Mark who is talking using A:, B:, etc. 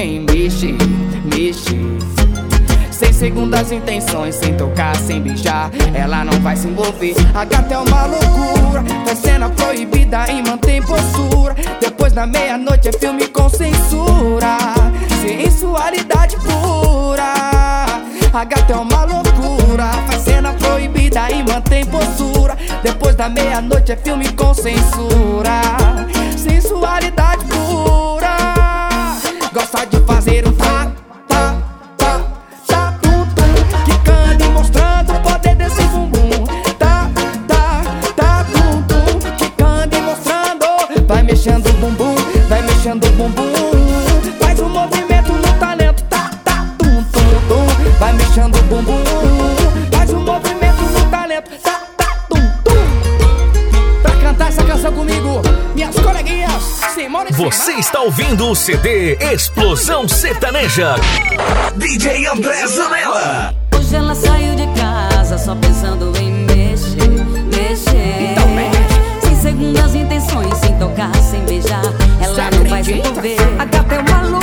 A: em mexer, mexer. Sem segundas intenções, sem tocar, sem beijar, ela não vai se envolver. A gata é uma loucura, faz cena proibida e mantém postura. Depois da meia-noite é filme com censura, sensualidade pura. A gata é uma loucura, faz cena proibida e mantém postura. Depois da meia-noite é filme com censura, sensualidade pura. Gosta de fazer um tá, tá, tá, tá, tum, tum, quicando e mostrando o poder desse bumbum. Tá, tá, tá, tum, tum, quicando e mostrando. Vai mexendo o bumbum, vai mexendo o bumbum. Faz um movimento no talento, tá, tá, tum, tum, tum. Vai mexendo o bumbum, faz um movimento no talento, tá, tá, tum, tum. Pra cantar essa canção comigo, minhas coleguinhas, Simone.
B: Você está ouvindo o CD Explosão Sertaneja, DJ André Zanella.
C: Hoje ela saiu de casa só pensando em mexer, mexer.
A: Então mexe.
C: Sem segundas intenções, sem tocar, sem beijar, ela não vai se envolver. A gata é uma louca,